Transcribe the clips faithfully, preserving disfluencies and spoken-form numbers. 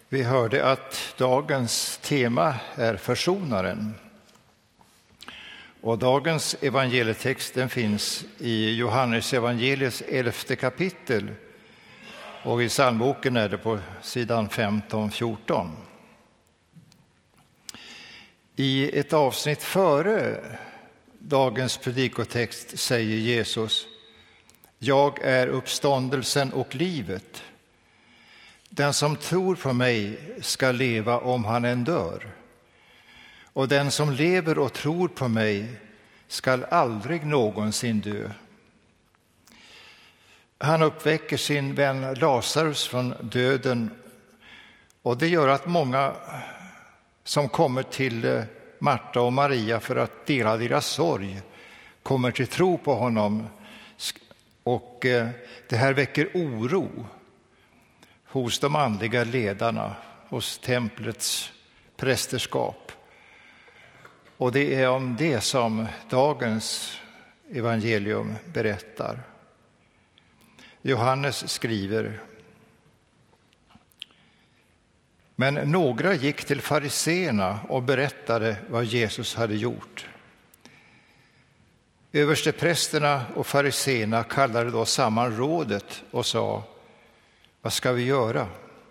Vi hörde att dagens tema är försonaren. Och dagens evangelietext den finns i Johannes evangeliets elfte kapitel. Och i psalmboken är det på sidan femton fjorton. I ett avsnitt före dagens predikotext säger Jesus: Jag är uppståndelsen och livet. Den som tror på mig ska leva om han än dör. Och den som lever och tror på mig ska aldrig någonsin dö. Han uppväcker sin vän Lazarus från döden, och det gör att många som kommer till Marta och Maria för att dela deras sorg kommer till tro på honom. Och det här väcker oro hos de andliga ledarna, hos templets prästerskap. Och det är om det som dagens evangelium berättar. Johannes skriver: Men några gick till fariseerna och berättade vad Jesus hade gjort. Översteprästerna och fariseerna kallade då samman rådet och sa: Vad ska vi göra?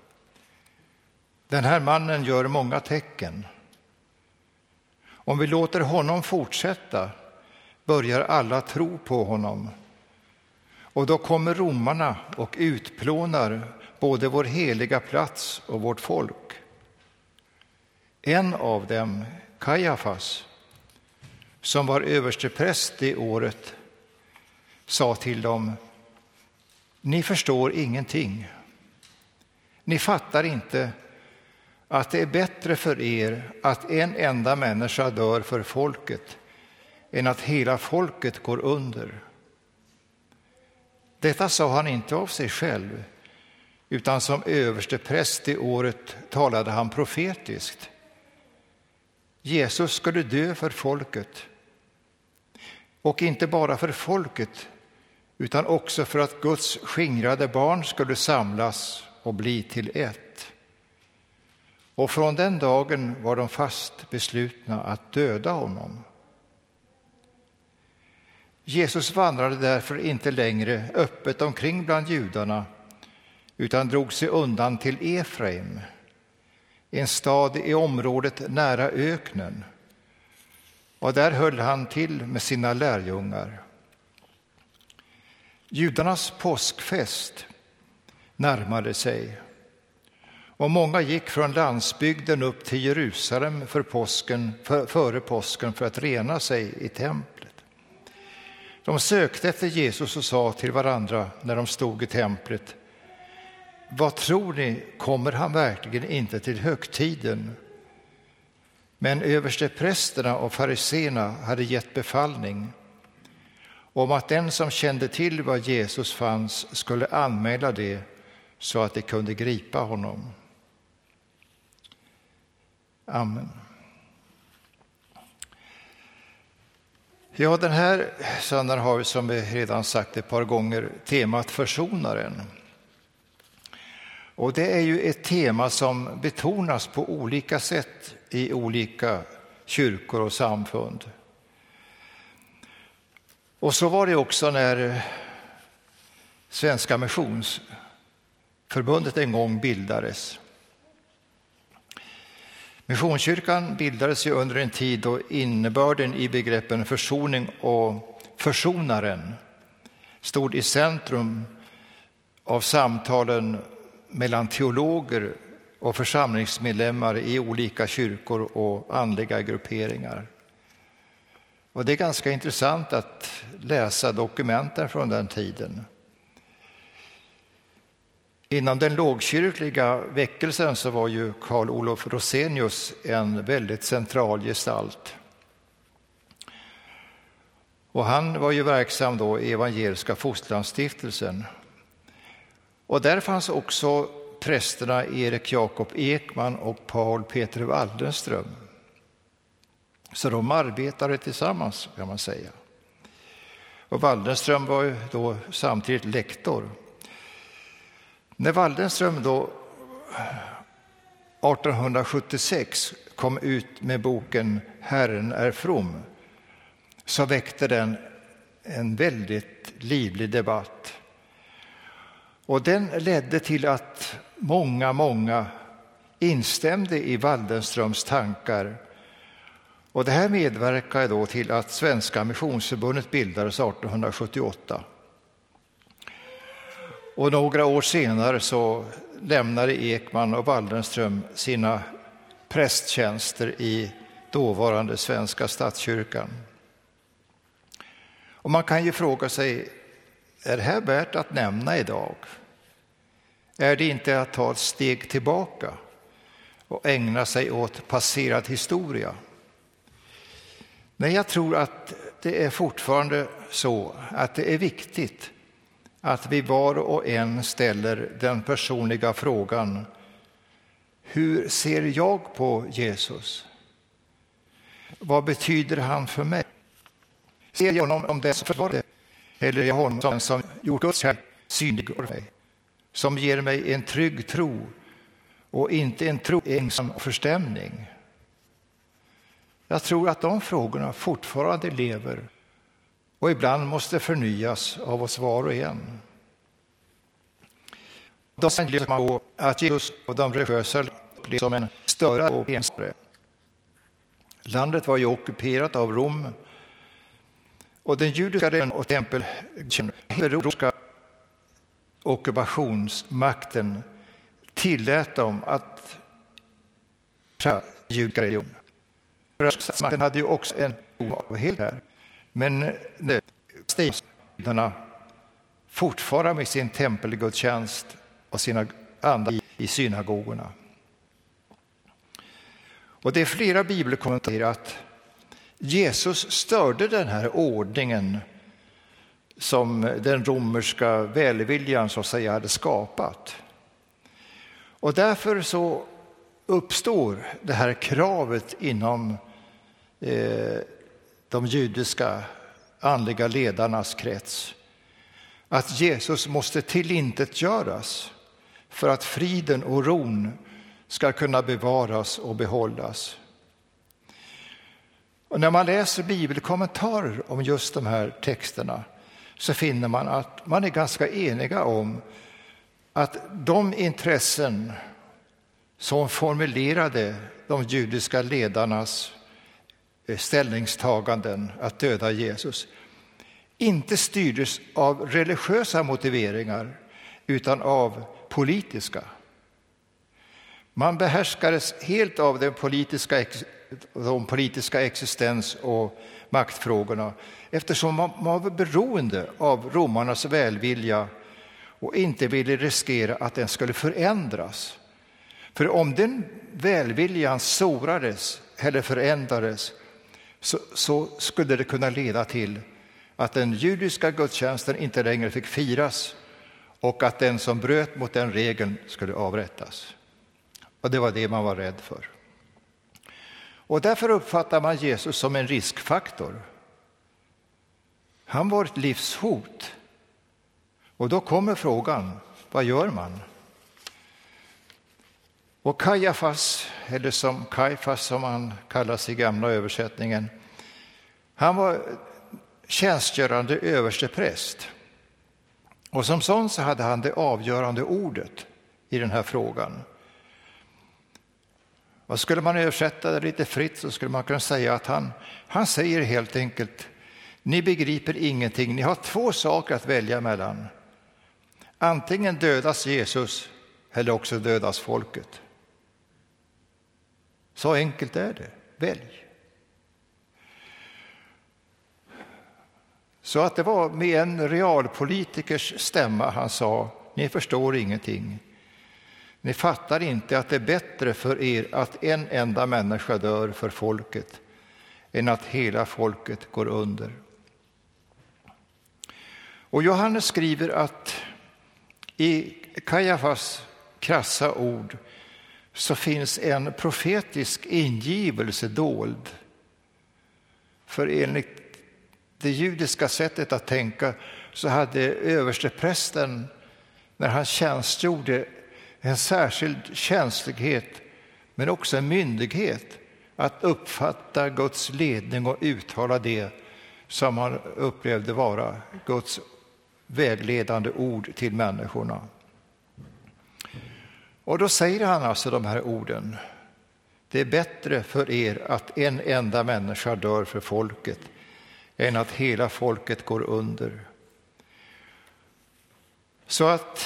Den här mannen gör många tecken. Om vi låter honom fortsätta börjar alla tro på honom. Och då kommer romarna och utplånar både vår heliga plats och vårt folk. En av dem, Kajafas, som var överstepräst det året, sa till dem: Ni förstår ingenting. Ni fattar inte att det är bättre för er att en enda människa dör för folket än att hela folket går under. Detta sa han inte av sig själv, utan som överstepräst det året talade han profetiskt. Jesus skulle dö för folket, och inte bara för folket, utan också för att Guds skingrade barn skulle samlas och bli till ett. Och från den dagen var de fast beslutna att döda honom. Jesus vandrade därför inte längre öppet omkring bland judarna, utan drog sig undan till Efraim, en stad i området nära öknen. Och där höll han till med sina lärjungar. Judarnas påskfest närmade sig, och många gick från landsbygden upp till Jerusalem för påsken, för, före påsken för att rena sig i templet. De sökte efter Jesus och sa till varandra när de stod i templet: Vad tror ni, kommer han verkligen inte till högtiden? Men översteprästerna och fariseerna hade gett befallning om att den som kände till var Jesus fanns skulle anmäla det, så att de kunde gripa honom. Amen. Ja, den här söndagen har vi, som vi redan sagt ett par gånger, temat försonaren. Och det är ju ett tema som betonas på olika sätt i olika kyrkor och samfund. Och så var det också när Svenska Missionsförbundet en gång bildades. Missionskyrkan bildades ju under en tid då innebörden i begreppen försoning och försonaren stod i centrum av samtalen mellan teologer och församlingsmedlemmar i olika kyrkor och andliga grupperingar. Och det är ganska intressant att läsa dokumenten från den tiden. Inom den lågkyrkliga väckelsen så var ju Carl Olof Rosenius en väldigt central gestalt. Och han var ju verksam då i Evangeliska Fosterlandsstiftelsen. Och där fanns också prästerna Erik Jakob Ekman och Paul Peter Waldenström. Så de arbetade tillsammans, kan man säga. Och Waldenström var ju då samtidigt lektor. När Waldenström då artonhundrasjuttiosex kom ut med boken Herren är from, så väckte den en väldigt livlig debatt. Och den ledde till att många, många instämde i Waldenströms tankar. Och det här medverkade då till att Svenska Missionsförbundet bildades artonhundrasjuttioåtta. Och några år senare så lämnade Ekman och Waldenström sina prästtjänster i dåvarande Svenska statskyrkan. Och man kan ju fråga sig, är det här värt att nämna idag? Är det inte att ta ett steg tillbaka och ägna sig åt passerad historia? Men jag tror att det är fortfarande så att det är viktigt att vi var och en ställer den personliga frågan: hur ser jag på Jesus? Vad betyder han för mig? Ser jag honom om det som försvarar, eller är jag honom som, som gjort Guds kärlek synlig för mig, som ger mig en trygg tro och inte en tro ängslan och förstämning? Jag tror att de frågorna fortfarande lever och ibland måste förnyas av oss var och en. De säger på att Jesus och de religiösa blev som en större och enstare. Landet var ju ockuperat av Rom, och den judiska och tempel den romerska ockupationsmakten tillät dem att pröva judiska religion. Makten hade ju också en oavhet här, men städerna fortfarande med sin tempelgudstjänst och sina andar i synagogorna. Och det är flera bibelkommentarer att Jesus störde den här ordningen som den romerska välviljan så att säga hade skapat. Och därför så uppstår det här kravet inom eh, de judiska andliga ledarnas krets att Jesus måste tillintetgöras för att friden och ron ska kunna bevaras och behållas. Och när man läser bibelkommentarer om just de här texterna så finner man att man är ganska eniga om att de intressen som formulerade de judiska ledarnas ställningstaganden att döda Jesus inte styrdes av religiösa motiveringar utan av politiska. Man behärskades helt av den politiska, de politiska existens- och maktfrågorna eftersom man var beroende av romarnas välvilja och inte ville riskera att den skulle förändras. För om den välviljan sårades eller förändrades så, så skulle det kunna leda till att den judiska gudstjänsten inte längre fick firas och att den som bröt mot den regeln skulle avrättas. Och det var det man var rädd för. Och därför uppfattar man Jesus som en riskfaktor. Han var ett livshot. Och då kommer frågan, vad gör man? Och Kajafas, eller som Kajfas som han kallas i gamla översättningen, han var tjänstgörande överstepräst. Och som sån så hade han det avgörande ordet i den här frågan. Och skulle man översätta det lite fritt så skulle man kunna säga att han, han säger helt enkelt: ni begriper ingenting, ni har två saker att välja mellan. Antingen dödas Jesus eller också dödas folket. Så enkelt är det. Välj. Så att det var med en realpolitikers stämma han sa: ni förstår ingenting. Ni fattar inte att det är bättre för er att en enda människa dör för folket än att hela folket går under. Och Johannes skriver att i Kajafas krassa ord så finns en profetisk ingivelse dold. För enligt det judiska sättet att tänka så hade översteprästen när han tjänstgjorde en särskild känslighet men också en myndighet att uppfatta Guds ledning och uttala det som han upplevde vara Guds vägledande ord till människorna. Och då säger han alltså de här orden: det är bättre för er att en enda människa dör för folket än att hela folket går under. Så att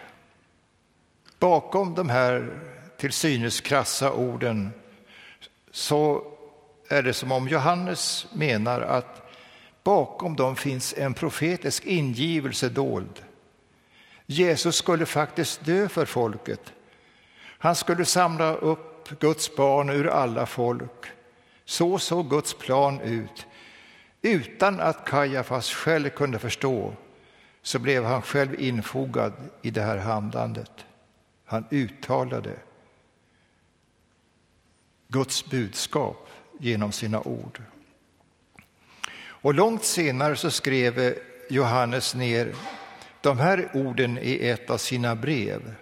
bakom de här till synes krassa orden så är det som om Johannes menar att bakom dem finns en profetisk ingivelse dold. Jesus skulle faktiskt dö för folket. Han skulle samla upp Guds barn ur alla folk. Så såg Guds plan ut. Utan att Kajafas själv kunde förstå så blev han själv infogad i det här handlandet. Han uttalade Guds budskap genom sina ord. Och långt senare så skrev Johannes ner de här orden i ett av sina brev.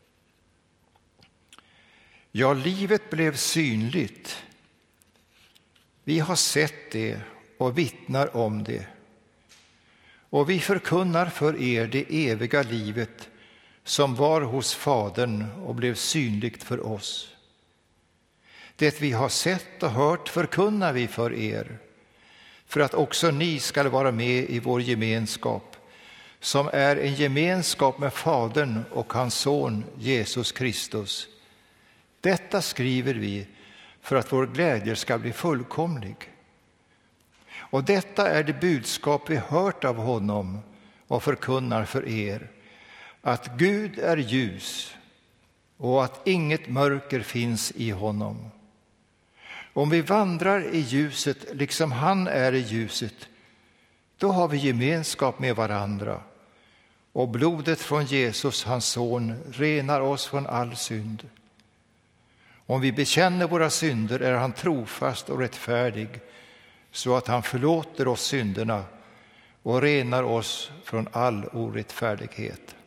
Ja, livet blev synligt. Vi har sett det och vittnar om det. Och vi förkunnar för er det eviga livet som var hos Fadern och blev synligt för oss. Det vi har sett och hört förkunnar vi för er, för att också ni ska vara med i vår gemenskap, som är en gemenskap med Fadern och hans son Jesus Kristus. Detta skriver vi för att vår glädje ska bli fullkomlig. Och detta är det budskap vi hört av honom och förkunnar för er, att Gud är ljus och att inget mörker finns i honom. Om vi vandrar i ljuset liksom han är i ljuset, då har vi gemenskap med varandra. Och blodet från Jesus, hans son, renar oss från all synd. Om vi bekänner våra synder är han trofast och rättfärdig, så att han förlåter oss synderna och renar oss från all orättfärdighet.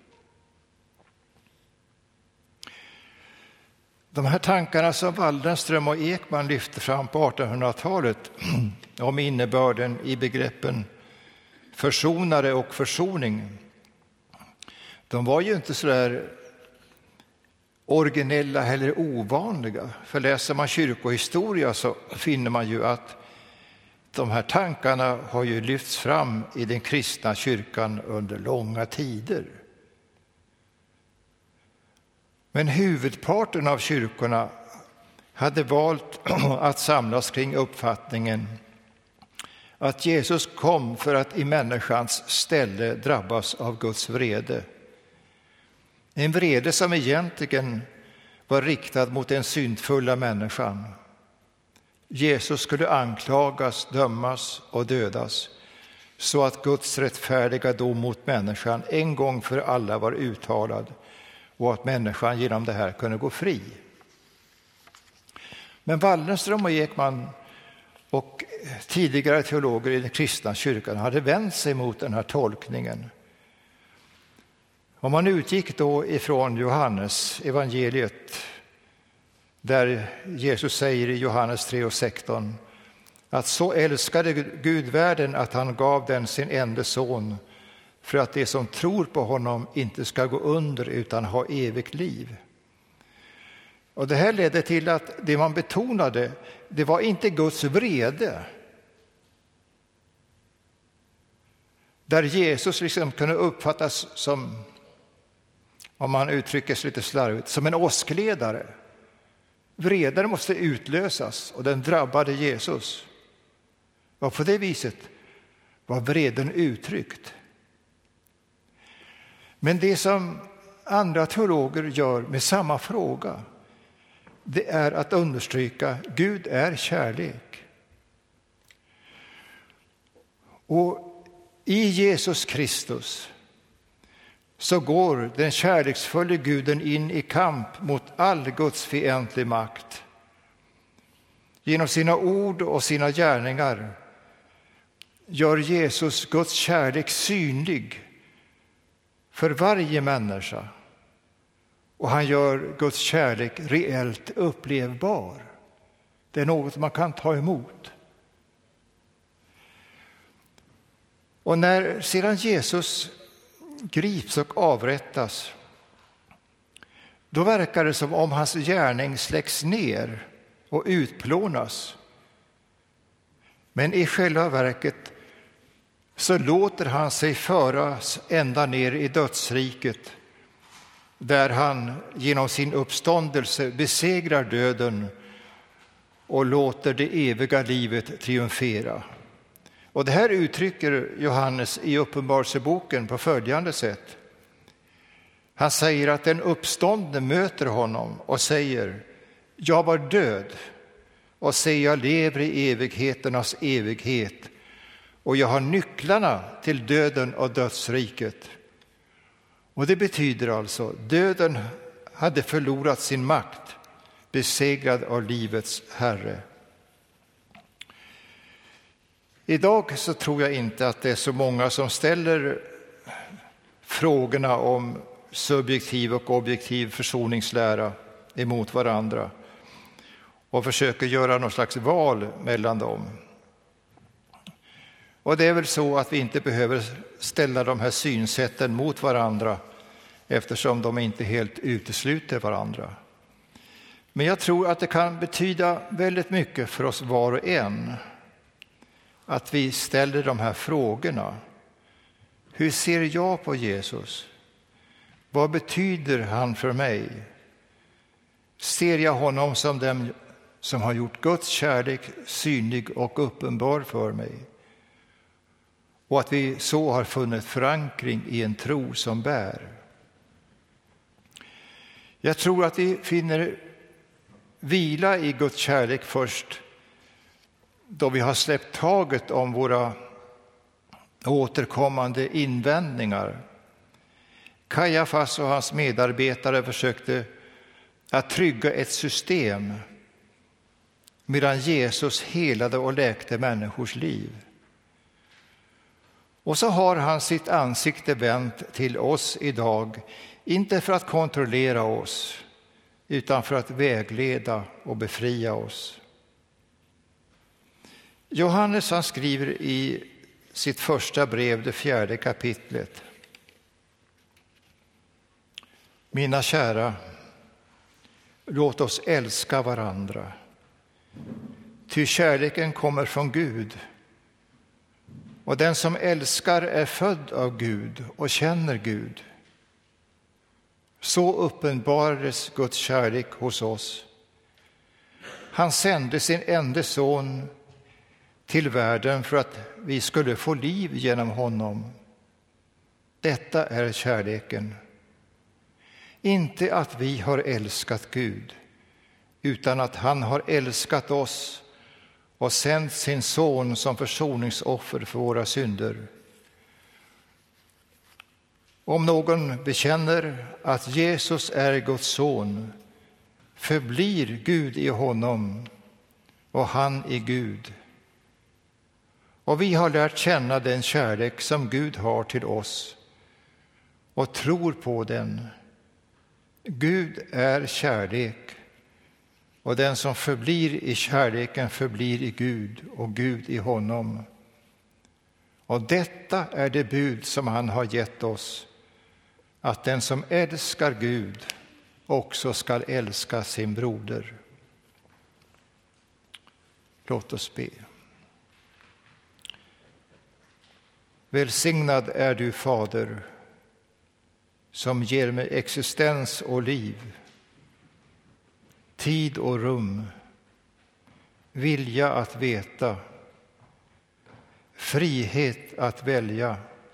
De här tankarna som Waldenström och Ekman lyfte fram på artonhundratalet om innebörden i begreppen försonare och försoning, de var ju inte så där originella eller ovanliga. För läser man kyrkohistoria så finner man ju att de här tankarna har ju lyfts fram i den kristna kyrkan under långa tider. Men huvudparten av kyrkorna hade valt att samlas kring uppfattningen att Jesus kom för att i människans ställe drabbas av Guds vrede. En vrede som egentligen var riktad mot den syndfulla människan. Jesus skulle anklagas, dömas och dödas så att Guds rättfärdiga dom mot människan en gång för alla var uttalad och att människan genom det här kunde gå fri. Men Waldenström och Ekman och tidigare teologer i den kristna kyrkan hade vänt sig mot den här tolkningen. Och man utgick då ifrån Johannes evangeliet, där Jesus säger i Johannes tre och sexton att så älskade Gud världen att han gav den sin enda son för att de som tror på honom inte ska gå under utan ha evigt liv. Och det här ledde till att det man betonade, det var inte Guds vrede. Där Jesus liksom kunde uppfattas som, om man uttrycker sig lite slarvigt, som en åskledare. Vreden måste utlösas och den drabbade Jesus. Och på det viset var vreden uttryckt. Men det som andra teologer gör med samma fråga, det är att understryka Gud är kärlek. Och i Jesus Kristus så går den kärleksfulla Guden in i kamp mot all Guds fientlig makt. Genom sina ord och sina gärningar gör Jesus Guds kärlek synlig för varje människa Och han gör Guds kärlek reellt upplevbar. Det är något man kan ta emot. Och när sedan Jesus grips och avrättas, då verkar det som om hans gärning släcks ner och utplånas. Men i själva verket så låter han sig föras ända ner i dödsriket, där han genom sin uppståndelse besegrar döden och låter det eviga livet triumfera. Och det här uttrycker Johannes i Uppenbarelseboken på följande sätt. Han säger att den uppståndne möter honom och säger: jag var död och se, jag lever i evigheternas evighet, och jag har nycklarna till döden och dödsriket. Och det betyder alltså, döden hade förlorat sin makt, besegrad av livets Herre. Idag så tror jag inte att det är så många som ställer frågorna om subjektiv och objektiv försoningslära emot varandra och försöker göra någon slags val mellan dem. Och det är väl så att vi inte behöver ställa de här synsätten mot varandra, eftersom de inte helt utesluter varandra. Men jag tror att det kan betyda väldigt mycket för oss var och en att vi ställer de här frågorna. Hur ser jag på Jesus? Vad betyder han för mig? Ser jag honom som den som har gjort Guds kärlek synlig och uppenbar för mig? Och att vi så har funnit förankring i en tro som bär. Jag tror att vi finner vila i Guds kärlek först då vi har släppt taget om våra återkommande invändningar. Kajafas och hans medarbetare försökte att trygga ett system medan Jesus helade och läkte människors liv. Och så har han sitt ansikte vänt till oss idag, inte för att kontrollera oss utan för att vägleda och befria oss. Johannes han skriver i sitt första brev, det fjärde kapitlet: mina kära, låt oss älska varandra, ty kärleken kommer från Gud, och den som älskar är född av Gud och känner Gud. Så uppenbarades Guds kärlek hos oss. Han sände sin enda son till världen för att vi skulle få liv genom honom. Detta är kärleken. Inte att vi har älskat Gud, utan att han har älskat oss och sänt sin son som försoningsoffer för våra synder. Om någon bekänner att Jesus är Guds son, förblir Gud i honom och han i Gud. Och vi har lärt känna den kärlek som Gud har till oss och tror på den. Gud är kärlek, och den som förblir i kärleken förblir i Gud och Gud i honom. Och detta är det bud som han har gett oss, att den som älskar Gud också skall älska sin broder. Låt oss be. Välsignad är du, Fader, som ger mig existens och liv, tid och rum, vilja att veta, frihet att välja,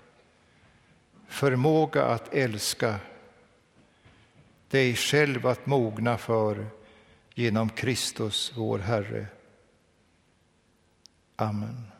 förmåga att älska, dig själv att mogna för genom Kristus vår Herre. Amen.